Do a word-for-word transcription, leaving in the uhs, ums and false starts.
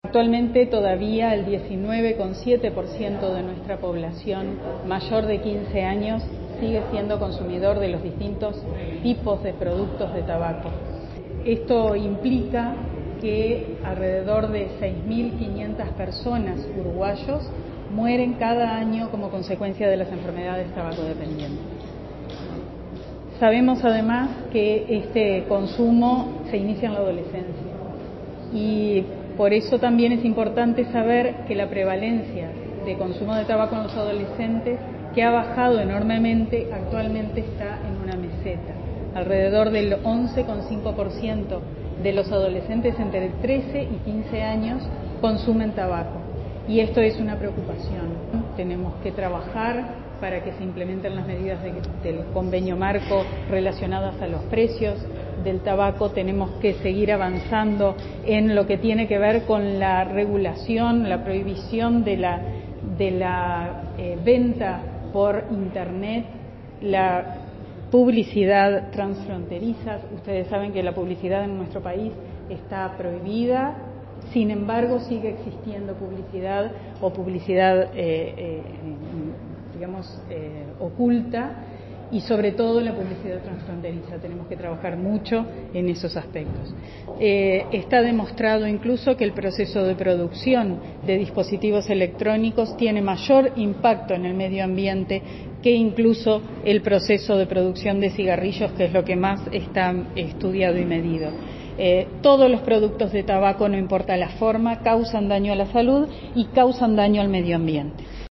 Actualmente todavía el diecinueve coma siete por ciento de nuestra población mayor de quince años sigue siendo consumidor de los distintos tipos de productos de tabaco. Esto implica que alrededor de seis mil quinientas personas uruguayos mueren cada año como consecuencia de las enfermedades tabacodependientes. Sabemos además que este consumo se inicia en la adolescencia y por eso también es importante saber que la prevalencia de consumo de tabaco en los adolescentes, que ha bajado enormemente, actualmente está en una meseta. Alrededor del once coma cinco por ciento de los adolescentes entre trece y quince años consumen tabaco. Y esto es una preocupación. Tenemos que trabajar para que se implementen las medidas de, del convenio marco relacionadas a los precios del tabaco. Tenemos que seguir avanzando en lo que tiene que ver con la regulación, la prohibición de la, de la eh, venta por Internet, la publicidad transfronteriza. Ustedes saben que la publicidad en nuestro país está prohibida, sin embargo sigue existiendo publicidad o publicidad eh, eh, digamos eh, oculta, y sobre todo la publicidad transfronteriza. Tenemos que trabajar mucho en esos aspectos. Eh, está demostrado incluso que el proceso de producción de dispositivos electrónicos tiene mayor impacto en el medio ambiente que incluso el proceso de producción de cigarrillos, que es lo que más está estudiado y medido. Eh, todos los productos de tabaco, no importa la forma, causan daño a la salud y causan daño al medio ambiente.